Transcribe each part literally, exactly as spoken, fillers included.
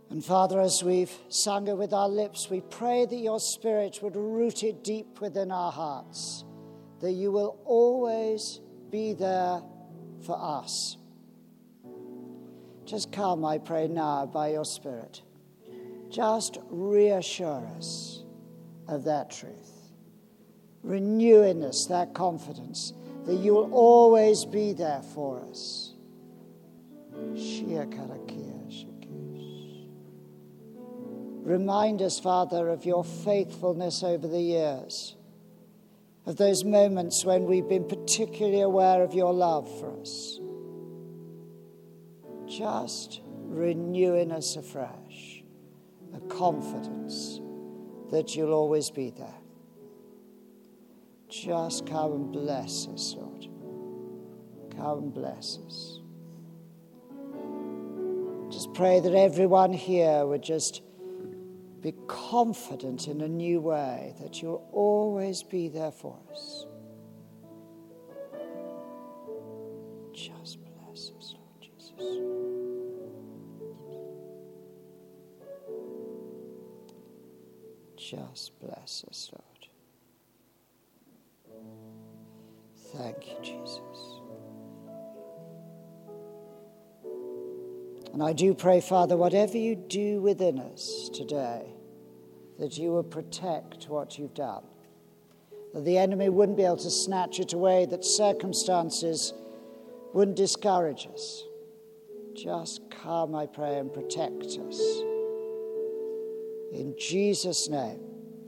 And Father, as we've sung it with our lips, we pray that your Spirit would root it deep within our hearts, that you will always be there for us. Just come, I pray now, by your Spirit. Just reassure us of that truth. Renew in us that confidence that you will always be there for us. Remind us, Father, of your faithfulness over the years, of those moments when we've been particularly aware of your love for us. Just renew in us afresh a confidence that you'll always be there. Just come and bless us, Lord. Come and bless us. Just pray that everyone here would just be confident in a new way that you'll always be there for us. Just bless us, Lord Jesus. Just bless us, Lord. Thank you, Jesus. And I do pray, Father, whatever you do within us today, that you will protect what you've done, that the enemy wouldn't be able to snatch it away, that circumstances wouldn't discourage us. Just come, I pray, and protect us. In Jesus' name,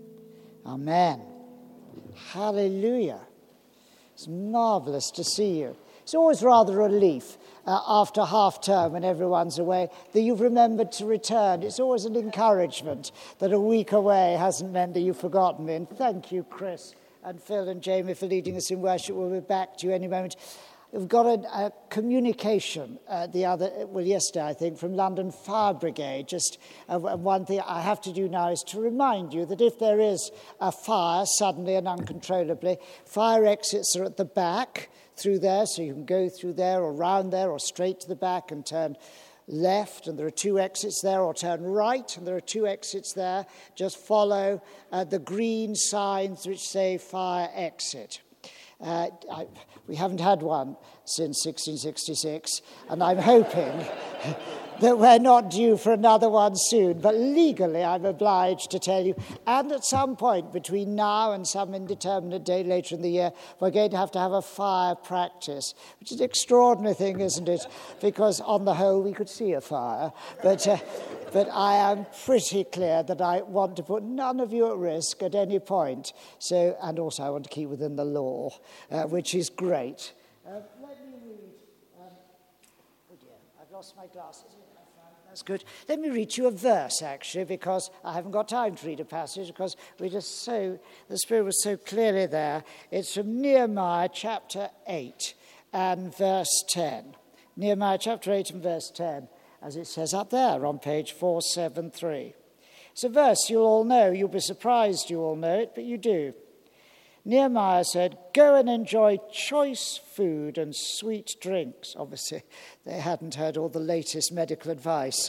amen. Hallelujah. It's marvelous to see you. It's always rather a relief uh, after half-term when everyone's away that you've remembered to return. It's always an encouragement that a week away hasn't meant that you've forgotten me. And thank you, Chris and Phil and Jamie, for leading us in worship. We'll be back to you any moment. We've got a, a communication uh, the other, well, yesterday, I think, from London Fire Brigade. Just uh, one thing I have to do now is to remind you that if there is a fire suddenly and uncontrollably, fire exits are at the back through there, so you can go through there or round there or straight to the back and turn left, and there are two exits there, or turn right, and there are two exits there. Just follow uh, the green signs which say fire exit. Uh, I, we haven't had one since sixteen sixty-six, and I'm hoping that we're not due for another one soon. But legally, I'm obliged to tell you, and at some point between now and some indeterminate date later in the year, we're going to have to have a fire practice, which is an extraordinary thing, isn't it? Because on the whole, we could see a fire. But, uh, but I am pretty clear that I want to put none of you at risk at any point. So, and also I want to keep within the law, uh, which is great. Uh, let me read. Um, oh dear, I've lost my glasses. That's good. Let me read you a verse, actually, because I haven't got time to read a passage, because we just so, the Spirit was so clearly there. It's from Nehemiah chapter eight and verse ten. Nehemiah chapter eight and verse ten, as it says up there on page four seventy-three. It's a verse you'll all know. You'll be surprised you all know it, but you do. Nehemiah said, "Go and enjoy choice food and sweet drinks." Obviously, they hadn't heard all the latest medical advice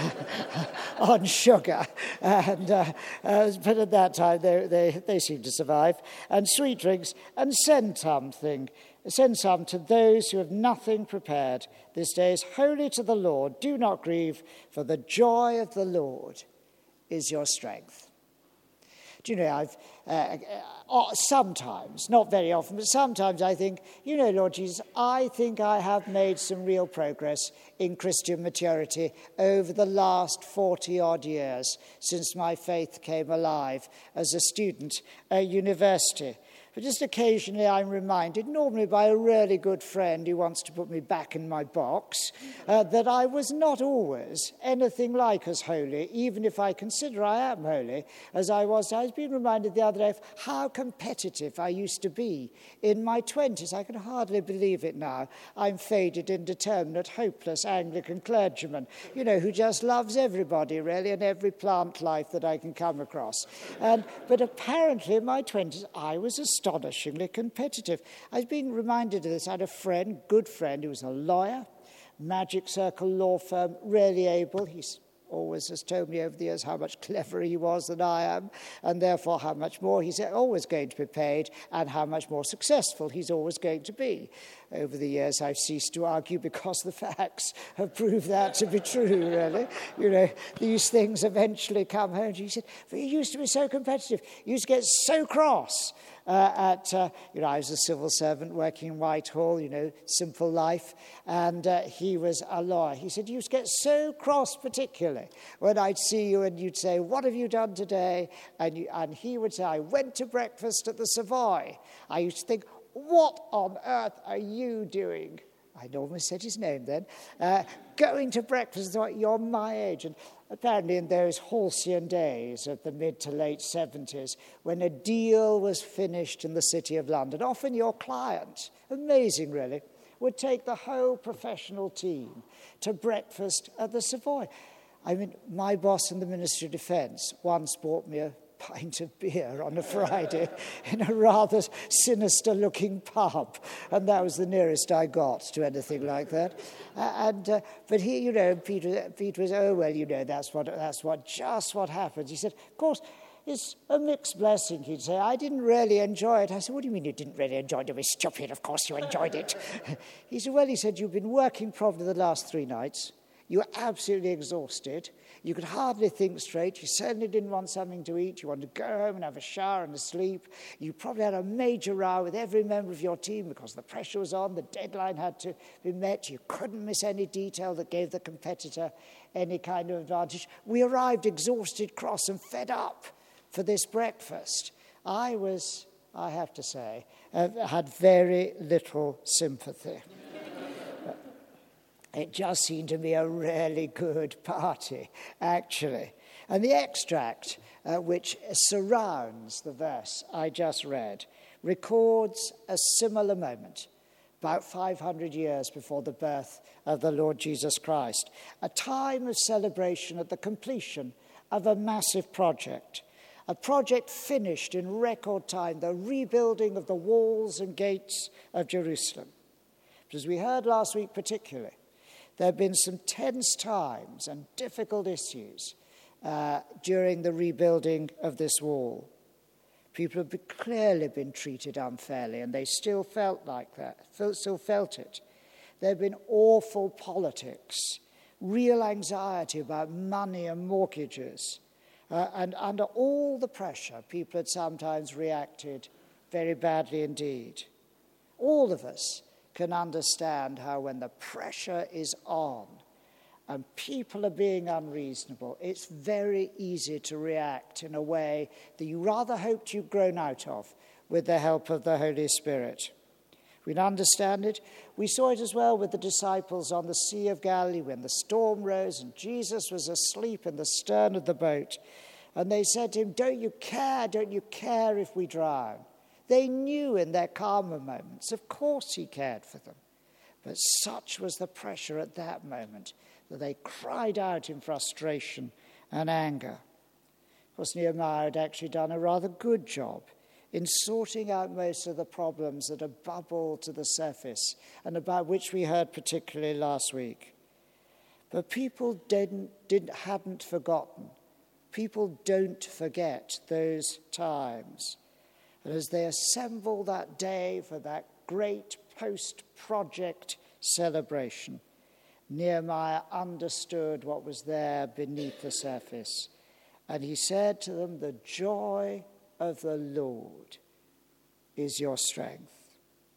on sugar. And, uh, uh, but at that time, they, they, they seemed to survive. And sweet drinks, and send something. Send some to those who have nothing prepared. This day is holy to the Lord. Do not grieve, for the joy of the Lord is your strength. Do you know, I've uh, uh, sometimes, not very often, but sometimes I think, you know, Lord Jesus, I think I have made some real progress in Christian maturity over the last forty-odd years since my faith came alive as a student at university. But just occasionally I'm reminded, normally by a really good friend who wants to put me back in my box, uh, that I was not always anything like as holy, even if I consider I am holy, as I was. I was being reminded the other day of how competitive I used to be in my twenties. I can hardly believe it now. I'm faded, indeterminate, hopeless Anglican clergyman, you know, who just loves everybody, really, and every plant life that I can come across. And, but apparently in my twenties, I was a astonishingly competitive. I was being reminded of this. I had a friend, good friend, who was a lawyer, Magic Circle law firm, really able. He's always has told me over the years how much cleverer he was than I am, and therefore how much more he's always going to be paid and how much more successful he's always going to be. Over the years, I've ceased to argue because the facts have proved that to be true, really. You know, these things eventually come home. He said, but you used to be so competitive. You used to get so cross. Uh, at, uh, you know, I was a civil servant working in Whitehall, you know, simple life, and uh, he was a lawyer. He said, you used to get so cross particularly when I'd see you and you'd say, what have you done today? And, you, and he would say, I went to breakfast at the Savoy. I used to think, what on earth are you doing? I almost said his name then. Uh, going to breakfast, I thought, you're my age. And apparently in those halcyon days of the mid to late seventies, when a deal was finished in the City of London, often your client, amazing really, would take the whole professional team to breakfast at the Savoy. I mean, my boss in the Ministry of Defence once bought me a pint of beer on a Friday in a rather sinister-looking pub, and that was the nearest I got to anything like that. Uh, and uh, but he, you know, Peter, Peter was, oh well, you know, that's what, that's what, just what happens. He said, of course, it's a mixed blessing. He'd say, I didn't really enjoy it. I said, what do you mean you didn't really enjoy it? It was stupid. Of course you enjoyed it. He said, well, he said, you've been working probably the last three nights. You were absolutely exhausted. You could hardly think straight. You certainly didn't want something to eat. You wanted to go home and have a shower and a sleep. You probably had a major row with every member of your team because the pressure was on. The deadline had to be met. You couldn't miss any detail that gave the competitor any kind of advantage. We arrived exhausted, cross, and fed up for this breakfast. I was, I have to say, uh, had very little sympathy. It just seemed to be a really good party, actually. And the extract, uh, which surrounds the verse I just read, records a similar moment, about five hundred years before the birth of the Lord Jesus Christ, a time of celebration at the completion of a massive project, a project finished in record time, the rebuilding of the walls and gates of Jerusalem. But as we heard last week particularly, there have been some tense times and difficult issues uh, during the rebuilding of this wall. People have been, clearly been treated unfairly, and they still felt like that, still felt it. There have been awful politics, real anxiety about money and mortgages, uh, and under all the pressure, people had sometimes reacted very badly indeed. All of us can understand how when the pressure is on and people are being unreasonable, it's very easy to react in a way that you rather hoped you'd grown out of with the help of the Holy Spirit. We understand it. We saw it as well with the disciples on the Sea of Galilee when the storm rose and Jesus was asleep in the stern of the boat. And they said to him, don't you care, don't you care if we drown? They knew in their calmer moments, of course he cared for them. But such was the pressure at that moment that they cried out in frustration and anger. Of course, Nehemiah had actually done a rather good job in sorting out most of the problems that had bubbled to the surface and about which we heard particularly last week. But people didn't, didn't, hadn't forgotten. People don't forget those times. And as they assemble that day for that great post-project celebration, Nehemiah understood what was there beneath the surface. And he said to them, the joy of the Lord is your strength.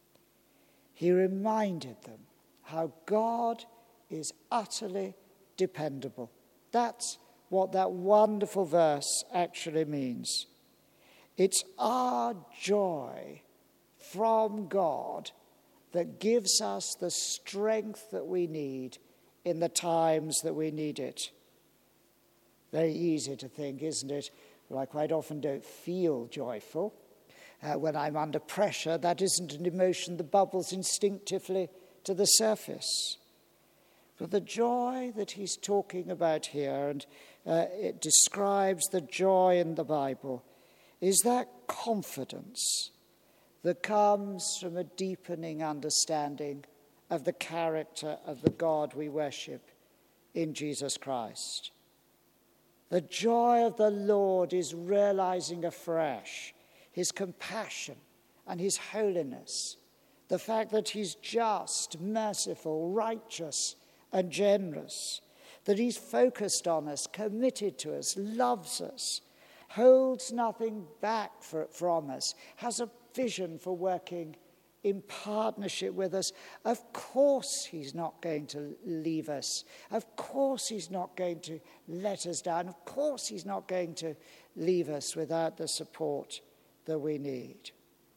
He reminded them how God is utterly dependable. That's what that wonderful verse actually means. It's our joy from God that gives us the strength that we need in the times that we need it. Very easy to think, isn't it? Well, I quite often don't feel joyful. Uh, when I'm under pressure, that isn't an emotion that bubbles instinctively to the surface. But the joy that he's talking about here, and uh, it describes the joy in the Bible, is that confidence that comes from a deepening understanding of the character of the God we worship in Jesus Christ. The joy of the Lord is realizing afresh his compassion and his holiness, the fact that he's just, merciful, righteous, and generous, that he's focused on us, committed to us, loves us, holds nothing back for, from us, has a vision for working in partnership with us. Of course he's not going to leave us. Of course he's not going to let us down. Of course he's not going to leave us without the support that we need.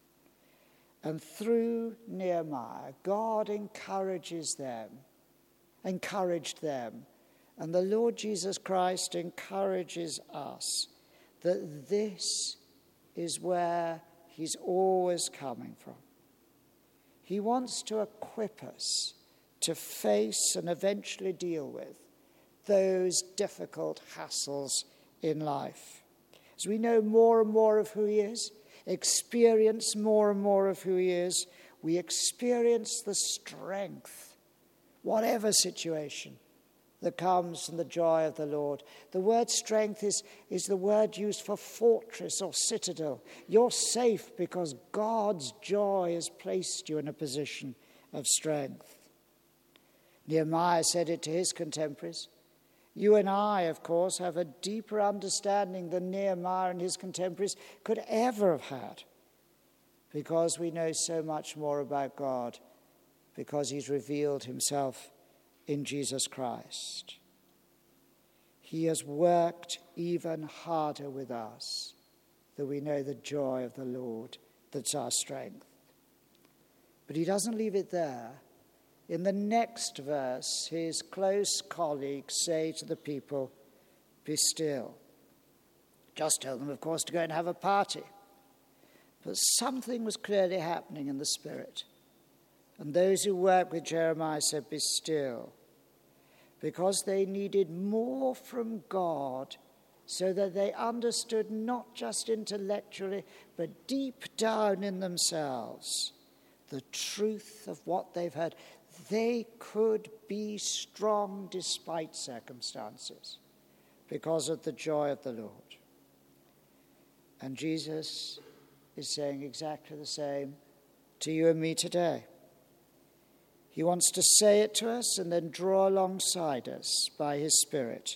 And through Nehemiah, God encourages them, encouraged them, and the Lord Jesus Christ encourages us that this is where he's always coming from. He wants to equip us to face and eventually deal with those difficult hassles in life. As we know more and more of who he is, experience more and more of who he is, we experience the strength, whatever situation, that comes from the joy of the Lord. The word strength is, is the word used for fortress or citadel. You're safe because God's joy has placed you in a position of strength. Nehemiah said it to his contemporaries. You and I, of course, have a deeper understanding than Nehemiah and his contemporaries could ever have had, because we know so much more about God, because he's revealed himself in Jesus Christ. He has worked even harder with us, that we know the joy of the Lord that's our strength. But he doesn't leave it there. In the next verse, his close colleagues say to the people, "Be still." Just told them, of course, to go and have a party. But something was clearly happening in the spirit. And those who worked with Jeremiah said, "Be still," because they needed more from God so that they understood not just intellectually, but deep down in themselves, the truth of what they've heard. They could be strong despite circumstances because of the joy of the Lord. And Jesus is saying exactly the same to you and me today. He wants to say it to us and then draw alongside us by his Spirit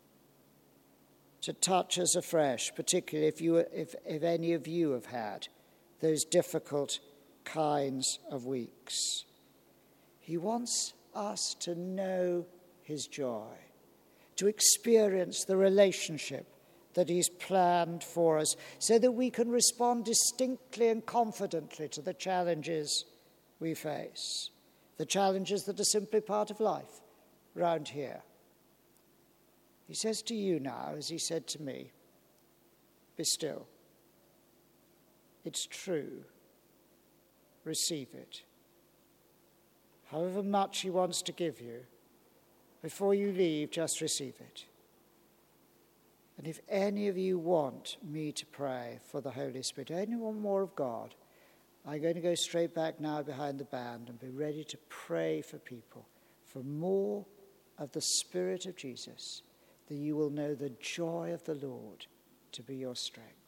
to touch us afresh, particularly if you, if, if any of you have had those difficult kinds of weeks. He wants us to know his joy, to experience the relationship that he's planned for us, so that we can respond distinctly and confidently to the challenges we face, the challenges that are simply part of life round here. He says to you now, as he said to me, "Be still. It's true. Receive it." However much he wants to give you, before you leave, just receive it. And if any of you want me to pray for the Holy Spirit, anyone more of God, I'm going to go straight back now behind the band and be ready to pray for people, for more of the Spirit of Jesus, that you will know the joy of the Lord to be your strength.